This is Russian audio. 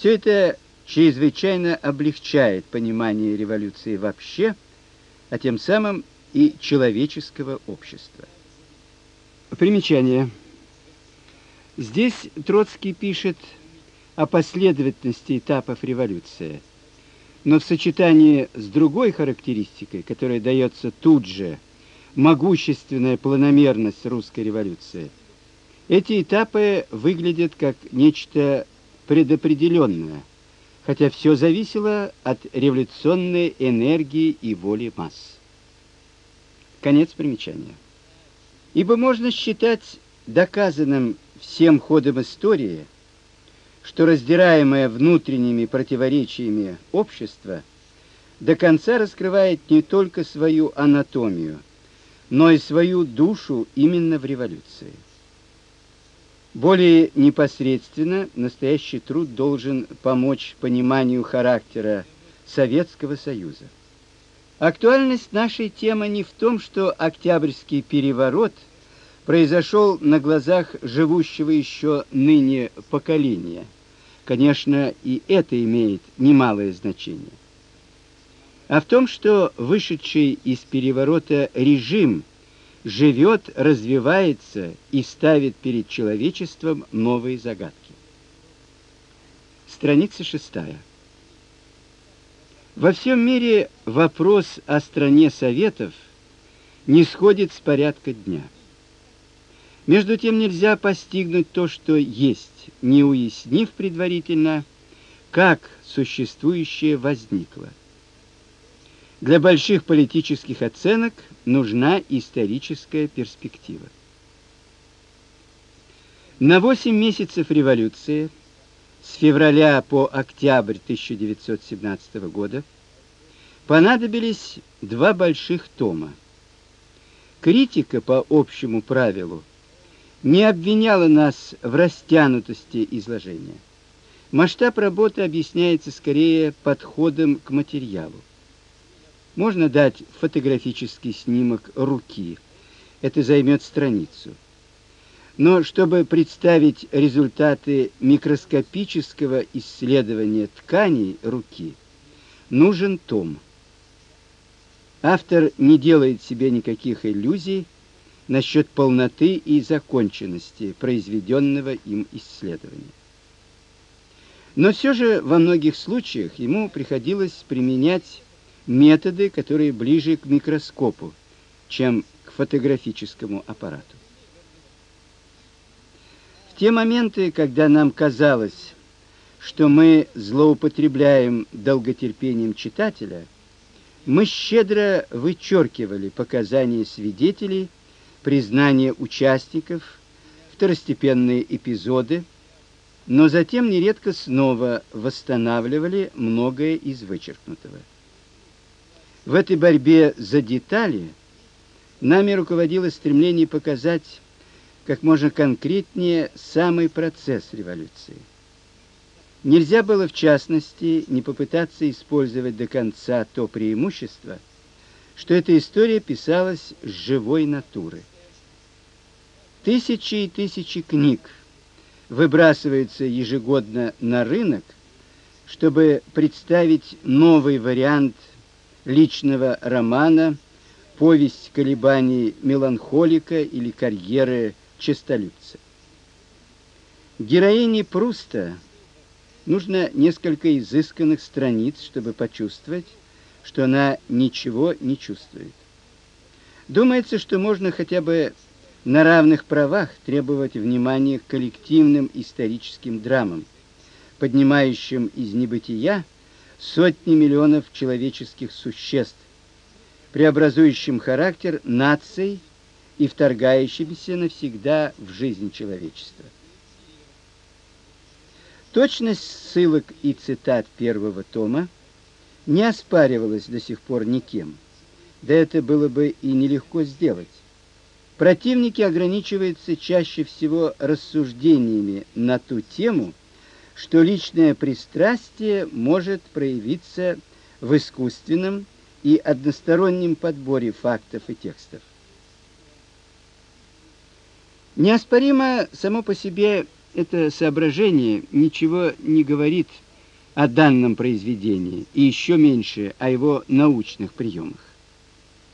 Все это чрезвычайно облегчает понимание революции вообще, а тем самым и человеческого общества. Примечание. Здесь Троцкий пишет о последовательности этапов революции, но в сочетании с другой характеристикой, которая дается тут же, могущественная планомерность русской революции, эти этапы выглядят как нечто предопределенное, хотя все зависело от революционной энергии и воли масс. Конец примечания. Ибо можно считать доказанным всем ходом истории, что раздираемое внутренними противоречиями общество до конца раскрывает не только свою анатомию, но и свою душу именно в революции. Более непосредственно настоящий труд должен помочь пониманию характера Советского Союза. Актуальность нашей темы не в том, что Октябрьский переворот произошел на глазах живущего еще ныне поколения. Конечно, и это имеет немалое значение. А в том, что вышедший из переворота режим живет, развивается и ставит перед человечеством новые загадки. Страница 6. Во всем мире вопрос о стране Советов не сходит с порядка дня. Между тем нельзя постигнуть то, что есть, не уяснив предварительно, как существующее возникло. Для больших политических оценок нужна историческая перспектива. На 8 месяцев революции, с февраля по октябрь 1917 года, понадобились 2 больших тома. Критика по общему правилу не обвиняла нас в растянутости изложения. Масштаб работы объясняется скорее подходом к материалу. Можно дать фотографический снимок руки. Это займет страницу. Но чтобы представить результаты микроскопического исследования тканей руки, нужен том. Автор не делает себе никаких иллюзий насчет полноты и законченности произведенного им исследования. Но все же во многих случаях ему приходилось применять методы, которые ближе к микроскопу, чем к фотографическому аппарату. В те моменты, когда нам казалось, что мы злоупотребляем долготерпением читателя, мы щедро вычеркивали показания свидетелей, признания участников, второстепенные эпизоды, но затем нередко снова восстанавливали многое из вычеркнутого. В этой борьбе за детали нами руководило стремление показать как можно конкретнее самый процесс революции. Нельзя было, в частности, не попытаться использовать до конца то преимущество, что эта история писалась с живой натуры. Тысячи и тысячи книг выбрасываются ежегодно на рынок, чтобы представить новый вариант личного романа, повесть колебаний меланхолика или карьеры честолюбца. Героине Пруста нужно несколько изысканных страниц, чтобы почувствовать, что она ничего не чувствует. Думается, что можно хотя бы на равных правах требовать внимания к коллективным историческим драмам, поднимающим из небытия сотни миллионов человеческих существ, преобразующим характер наций и вторгающимся навсегда в жизнь человечества. Точность ссылок и цитат первого тома не оспаривалась до сих пор никем, да это было бы и нелегко сделать. Противники ограничиваются чаще всего рассуждениями на ту тему, что личное пристрастие может проявиться в искусственном и одностороннем подборе фактов и текстов. Неоспоримо само по себе это соображение ничего не говорит о данном произведении и еще меньше о его научных приемах.